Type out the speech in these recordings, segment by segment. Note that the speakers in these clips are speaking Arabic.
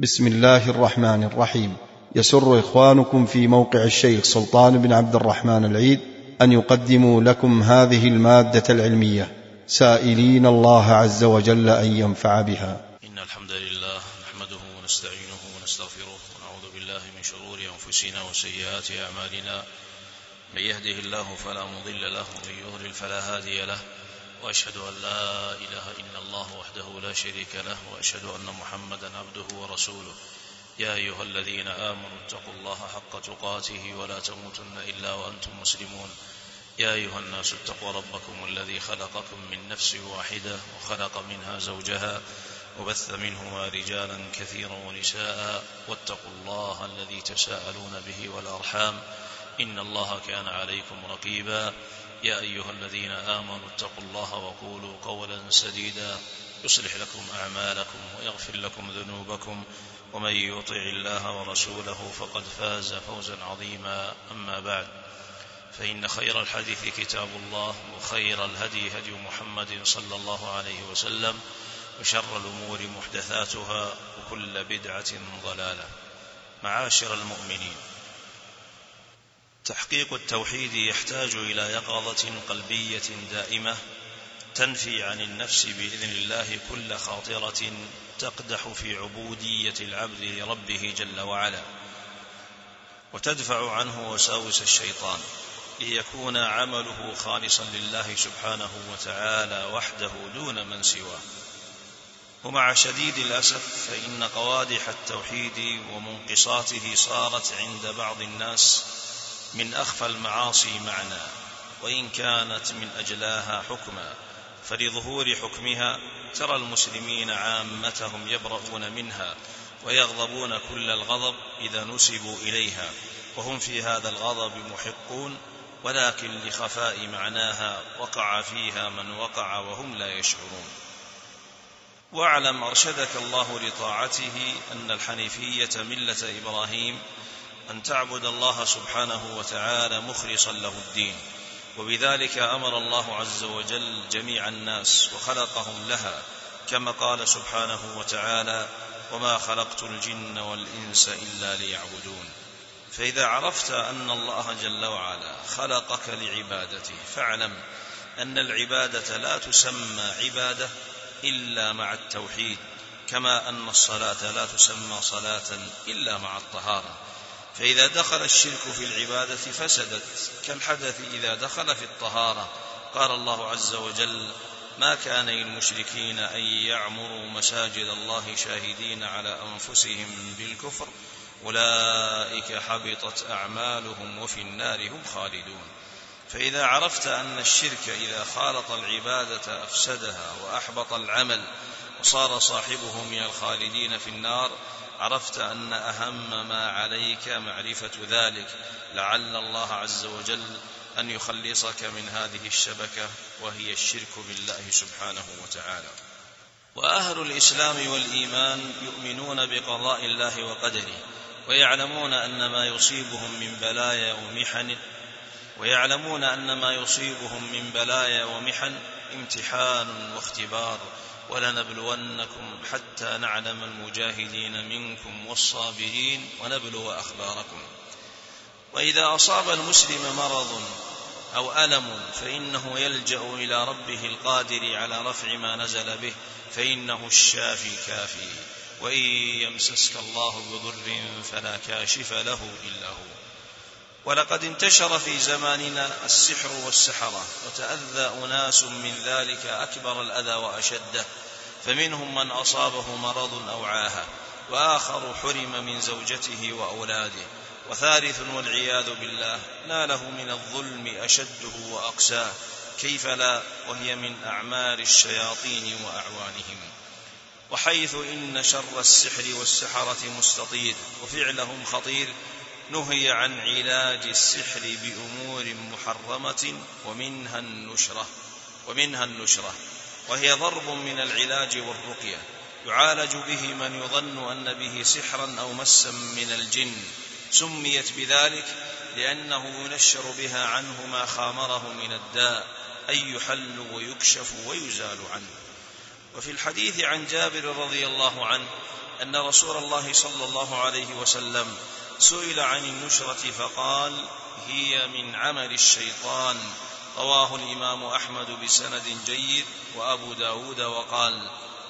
بسم الله الرحمن الرحيم. يسر إخوانكم في موقع الشيخ سلطان بن عبد الرحمن العيد أن يقدموا لكم هذه المادة العلمية، سائلين الله عز وجل أن ينفع بها. إن الحمد لله نحمده ونستعينه ونستغفره ونعوذ بالله من شرور أنفسنا وسيئات أعمالنا، من يهده الله فلا مضل له ومن يضلل فلا هادي له، وأشهد أن لا إله إلا الله وحده لا شريك له، وأشهد أن محمدا عبده ورسوله. يا أيها الذين آمنوا اتقوا الله حق تقاته ولا تموتن إلا وأنتم مسلمون. يا أيها الناس اتقوا ربكم الذي خلقكم من نفس واحدة وخلق منها زوجها وبث منهما رجالا كثيرا ونساء، واتقوا الله الذي تساءلون به والأرحام إن الله كان عليكم رقيبا. يا أيها الذين آمنوا اتقوا الله وقولوا قولا سديدا يصلح لكم أعمالكم ويغفر لكم ذنوبكم، ومن يطع الله ورسوله فقد فاز فوزا عظيما. أما بعد، فإن خير الحديث كتاب الله، وخير الهدي هدي محمد صلى الله عليه وسلم، وشر الأمور محدثاتها، وكل بدعة ضلالة. معاشر المؤمنين، تحقيق التوحيد يحتاج إلى يقظة قلبية دائمة تنفي عن النفس بإذن الله كل خاطرة تقدح في عبودية العبد لربه جل وعلا، وتدفع عنه وساوس الشيطان، ليكون عمله خالصا لله سبحانه وتعالى وحده دون من سواه. ومع شديد الأسف فإن قوادح التوحيد ومنقصاته صارت عند بعض الناس من أخفى المعاصي معنى، وإن كانت من أجلاها حكما، فلظهور حكمها ترى المسلمين عامتهم يبرؤون منها ويغضبون كل الغضب إذا نسبوا إليها، وهم في هذا الغضب محقون، ولكن لخفاء معناها وقع فيها من وقع وهم لا يشعرون. واعلم أرشدك الله لطاعته أن الحنيفية ملة إبراهيم أن تعبد الله سبحانه وتعالى مخلصا له الدين، وبذلك أمر الله عز وجل جميع الناس وخلقهم لها، كما قال سبحانه وتعالى: وما خلقت الجن والإنس إلا ليعبدون. فإذا عرفت أن الله جل وعلا خلقك لعبادته، فاعلم أن العبادة لا تسمى عبادة إلا مع التوحيد، كما أن الصلاة لا تسمى صلاة إلا مع الطهارة. فإذا دخل الشرك في العبادة فسدت، كالحدث إذا دخل في الطهارة. قال الله عز وجل: ما كان للمشركين أن يعمروا مساجد الله شاهدين على أنفسهم بالكفر أولئك حبطت أعمالهم وفي النار هم خالدون. فإذا عرفت أن الشرك إذا خالط العبادة أفسدها وأحبط العمل وصار صاحبه من الخالدين في النار، عرفت أن أهم ما عليك معرفة ذلك، لعل الله عز وجل أن يخلصك من هذه الشبكة، وهي الشرك بالله سبحانه وتعالى. وأهل الإسلام والإيمان يؤمنون بقضاء الله وقدره، ويعلمون أن ما يصيبهم من بلايا ومحن امتحان واختبار، ولنبلونكم حتى نعلم المجاهدين منكم والصابرين ونبلو أخباركم. وإذا أصاب المسلم مرض أو ألم فإنه يلجأ إلى ربه القادر على رفع ما نزل به، فإنه الشافي كافي. وإن يمسسك الله بضر فلا كاشف له إلا هو. ولقد انتشر في زماننا السحر والسحرة، وتأذى أناس من ذلك أكبر الأذى وأشده، فمنهم من أصابه مرض أو عاهة، وآخر حرم من زوجته وأولاده، وثالث والعياذ بالله ناله من الظلم أشده وأقساه، كيف لا وهي من أعمال الشياطين وأعوانهم. وحيث إن شر السحر والسحرة مستطير وفعلهم خطير، نهي عن علاج السحر بأمور محرمة، ومنها النشرة، وهي ضرب من العلاج والرقية، يعالج به من يظن أن به سحرا أو مسا من الجن. سميت بذلك لأنه ينشر بها عنه ما خامره من الداء، أي يحل ويكشف ويزال عنه. وفي الحديث عن جابر رضي الله عنه أن رسول الله صلى الله عليه وسلم سئل عن النشرة فقال: هي من عمل الشيطان. رواه الإمام أحمد بسند جيد وأبو داود. وقال: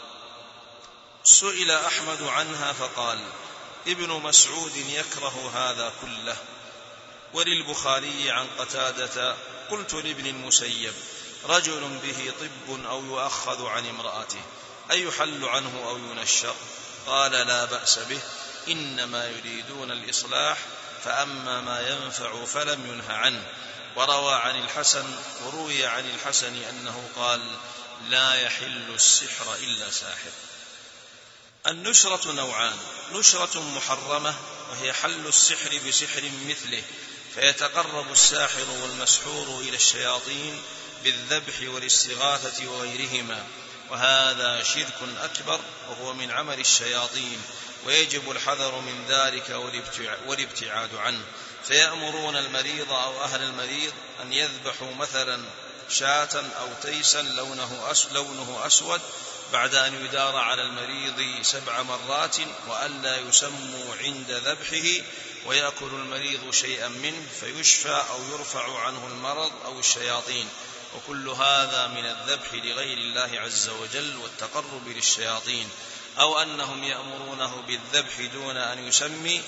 سئل أحمد عنها فقال: ابن مسعود يكره هذا كله. وللبخاري عن قتادة: قلت لابن المسيب: رجل به طب أو يؤخذ عن امرأته أيحل عنه أو ينشر؟ قال: لا بأس به، إنما يريدون الإصلاح، فأما ما ينفع فلم ينه عنه. وروي عن الحسن أنه قال: لا يحل السحر إلا ساحر. النشرة نوعان: نشرة محرمة وهي حل السحر بسحر مثله، فيتقرب الساحر والمسحور إلى الشياطين بالذبح والاستغاثة وغيرهما، وهذا شرك أكبر وهو من عمل الشياطين، ويجب الحذر من ذلك والابتعاد عنه. فيأمرون المريض أو أهل المريض أن يذبحوا مثلا شاة أو تيسا لونه أسود بعد أن يدار على المريض 7 مرات، وألا يسموا عند ذبحه، ويأكل المريض شيئا منه فيشفى أو يرفع عنه المرض أو الشياطين. وكل هذا من الذبح لغير الله عز وجل والتقرب للشياطين. أو أنهم يأمرونه بالذبح دون أن يسمي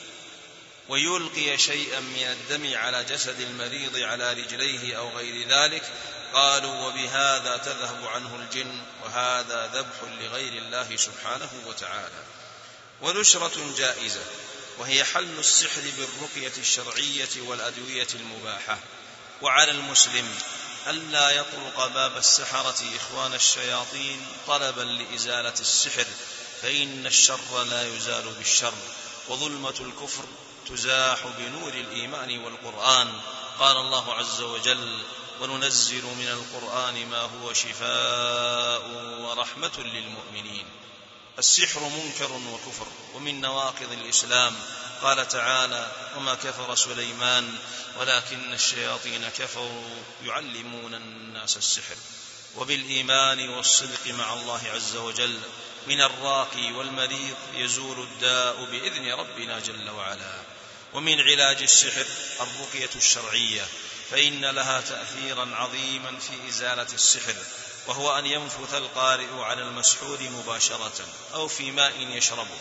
ويلقي شيئا من الدم على جسد المريض على رجليه أو غير ذلك. قالوا: وبهذا تذهب عنه الجن، وهذا ذبح لغير الله سبحانه وتعالى. ونشرة جائزة وهي حل السحر بالرقية الشرعية والأدوية المباحة. وعلى المسلم ألا يطرق باب السحرة إخوان الشياطين طلبا لإزالة السحر، فإن الشر لا يزال بالشر، وظلمة الكفر تزاح بنور الإيمان والقرآن. قال الله عز وجل: وننزل من القرآن ما هو شفاء ورحمة للمؤمنين. السحر منكر وكفر ومن نواقض الإسلام. قال تعالى: وما كفر سليمان ولكن الشياطين كفروا يعلمون الناس السحر. وبالإيمان والصدق مع الله عز وجل من الراقي والمريض يزول الداء بإذن ربنا جل وعلا. ومن علاج السحر الرقية الشرعية، فإن لها تأثيرا عظيما في إزالة السحر، وهو أن ينفث القارئ على المسحور مباشرة أو في ماء يشربه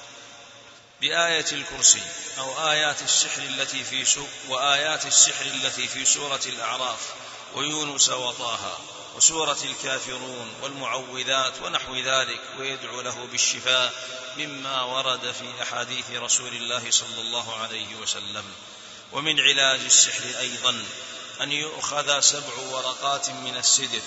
بآية الكرسي أو آيات السحر التي في سورة الأعراف ويونس وطه وسورة الكافرون والمعوذات ونحو ذلك، ويدعو له بالشفاء مما ورد في أحاديث رسول الله صلى الله عليه وسلم. ومن علاج السحر أيضا أن يؤخذ 7 ورقات من السدر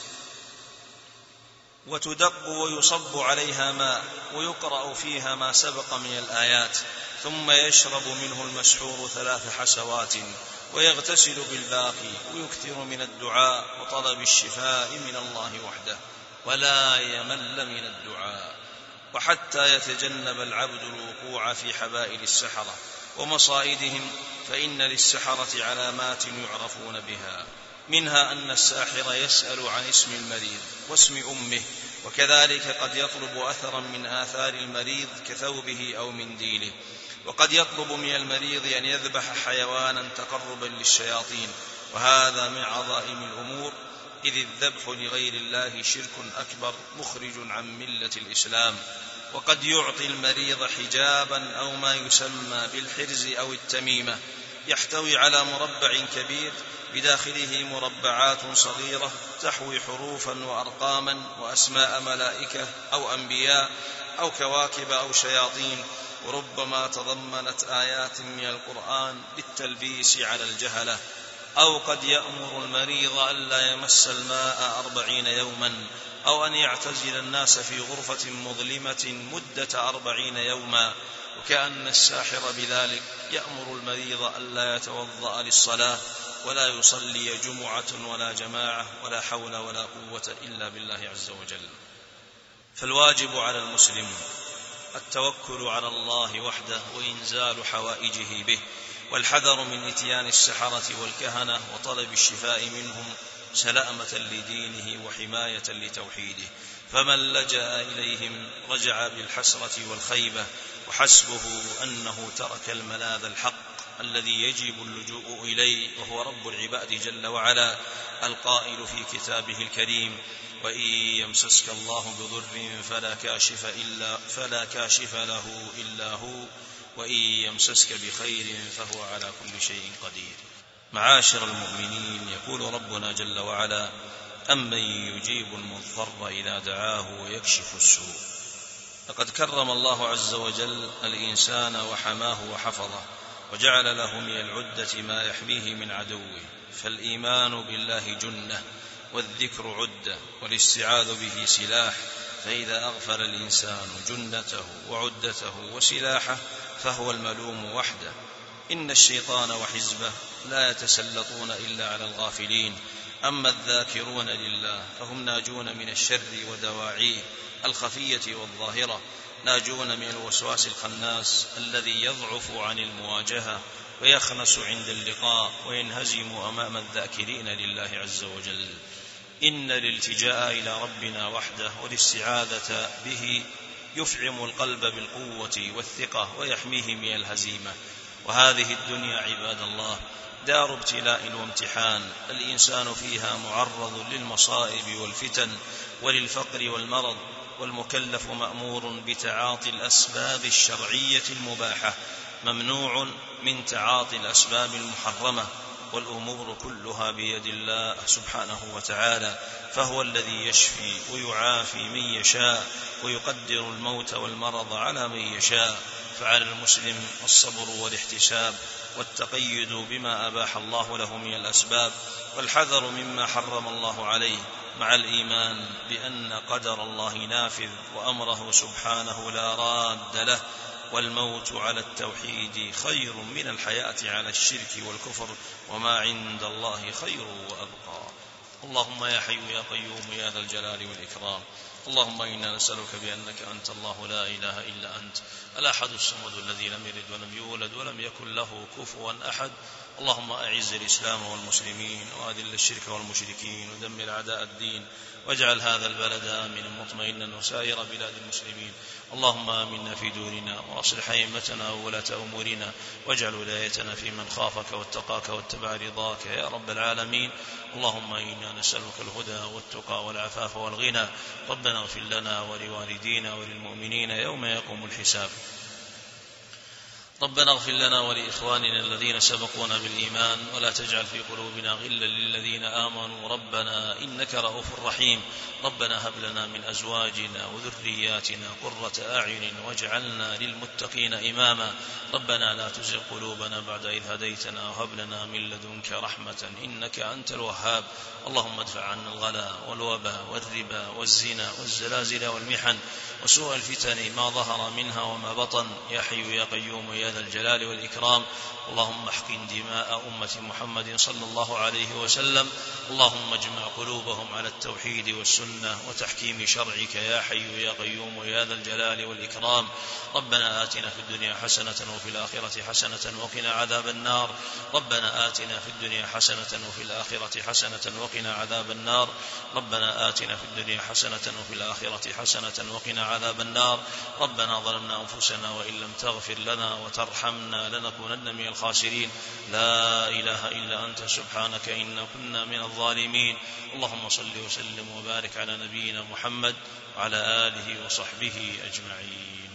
وتدق ويصب عليها ماء ويقرأ فيها ما سبق من الآيات، ثم يشرب منه المسحور 3 حسوات ويغتسل بالباقي، ويكثر من الدعاء وطلب الشفاء من الله وحده، ولا يمل من الدعاء، وحتى يتجنب العبد الوقوع في حبائل السحرة ومصائدهم، فإن للسحرة علامات يعرفون بها، منها أن الساحر يسأل عن اسم المريض واسم أمه، وكذلك قد يطلب أثرا من آثار المريض كثوبه أو منديله. وقد يطلب من المريض أن يذبح حيوانا تقربا للشياطين، وهذا من عظائم الأمور، إذ الذبح لغير الله شرك أكبر مخرج عن ملة الإسلام. وقد يعطي المريض حجابا أو ما يسمى بالحرز أو التميمة، يحتوي على مربع كبير بداخله مربعات صغيرة تحوي حروفا وأرقاما وأسماء ملائكة أو أنبياء أو كواكب أو شياطين، وربما تضمنت آيات من القرآن بالتلبيس على الجهلة. أو قد يأمر المريض ألا يمس الماء 40 يوما، أو أن يعتزل الناس في غرفة مظلمة مدة 40 يوما، وكأن الساحر بذلك يأمر المريض ألا يتوضأ للصلاة ولا يصلي جمعة ولا جماعة ولا حول ولا قوة إلا بالله عز وجل. فالواجب على المسلم التوكل على الله وحده وإنزال حوائجه به، والحذر من إتيان السحرة والكهنة وطلب الشفاء منهم سلامة لدينه وحماية لتوحيده، فمن لجأ إليهم رجع بالحسرة والخيبة، وحسبه أنه ترك الملاذ الحق الذي يجب اللجوء إليه، وهو رب العباد جل وعلا القائل في كتابه الكريم: وإن يمسسك الله بضر فلا كاشف له إلا هو، وإن يمسسك بخير فهو على كل شيء قدير. معاشر المؤمنين، يقول ربنا جل وعلا: أمن يجيب المضطر إذا دعاه ويكشف السوء. لقد كرم الله عز وجل الإنسان وحماه وحفظه، وجعل له من العدة ما يحميه من عدوه، فالإيمان بالله جنة، والذكر عدة، والاستعاذ به سلاح، فإذا أغفل الإنسان جنته وعدته وسلاحه فهو الملوم وحده. إن الشيطان وحزبه لا يتسلطون إلا على الغافلين، أما الذاكرون لله فهم ناجون من الشر ودواعيه الخفية والظاهرة، ناجون من الوسواس الخناس الذي يضعف عن المواجهة ويخنس عند اللقاء وينهزم أمام الذاكرين لله عز وجل. إن الالتجاء إلى ربنا وحده والاستعاذة به يفعم القلب بالقوة والثقة ويحميه من الهزيمة. وهذه الدنيا عباد الله دار ابتلاء وامتحان، الإنسان فيها معرض للمصائب والفتن وللفقر والمرض، والمكلف مأمور بتعاطي الأسباب الشرعية المباحة، ممنوع من تعاطي الأسباب المحرمة، والأمور كلها بيد الله سبحانه وتعالى، فهو الذي يشفي ويعافي من يشاء ويقدر الموت والمرض على من يشاء. فعلى المسلم الصبر والاحتساب والتقيد بما أباح الله له من الأسباب، والحذر مما حرم الله عليه، مع الإيمان بأن قدر الله نافذ وأمره سبحانه لا راد له، والموت على التوحيد خير من الحياة على الشرك والكفر، وما عند الله خير وأبقى. اللهم يا حي يا قيوم يا ذا الجلال والإكرام، اللهم إنا نسألك بأنك أنت الله لا إله إلا أنت الأحد الصمد الذي لم يلد ولم يولد ولم يكن له كفوا أحد. اللهم أعز الإسلام والمسلمين، وأذل الشرك والمشركين، ودمر أعداء الدين، واجعل هذا البلد آمنا مطمئنا وسائر بلاد المسلمين. اللهم آمنا في دورنا، وأصلح أئمتنا وولاة أمورنا، واجعل ولايتنا في من خافك واتقاك واتبع رضاك يا رب العالمين. اللهم إنا نسألك الهدى والتقى والعفاف والغنى. ربنا اغفر لنا ولوالدينا وللمؤمنين يوم يقوم الحساب. ربنا اغفر لنا ولإخواننا الذين سبقونا بالإيمان، ولا تجعل في قلوبنا غلا للذين آمنوا ربنا إنك رؤوف رحيم. ربنا هب لنا من أزواجنا وذرياتنا قرة أعين واجعلنا للمتقين إماما. ربنا لا تزغ قلوبنا بعد إذ هديتنا وهب لنا من لدنك رحمة إنك أنت الوهاب. اللهم ادفع عنا الغلاء والوباء والربا والزنا والزلازل والمحن وسوء الفتن ما ظهر منها وما بطن، يا حي يا قيوم يا ذا الجلال والإكرام. اللهم احقن دماء أمة محمد صلى الله عليه وسلم. اللهم اجمع قلوبهم على التوحيد والسنة وتحكيم شرعك، يا حي يا قيوم يا ذا الجلال والإكرام. ربنا آتنا في الدنيا حسنة وفي الآخرة حسنة وقنا عذاب النار. ربنا آتنا في الدنيا حسنة وفي الآخرة حسنة وقنا عذاب النار. ربنا آتنا في الدنيا حسنة وفي الآخرة حسنة وقنا عذاب النار. ربنا ظلمنا أنفسنا وإن لم تغفر لنا وترحمنا لنكونن من الخاسرين. لا إله إلا أنت سبحانك إنا كنا من الظالمين. اللهم صل وسلم وبارك على نبينا محمد وعلى آله وصحبه أجمعين.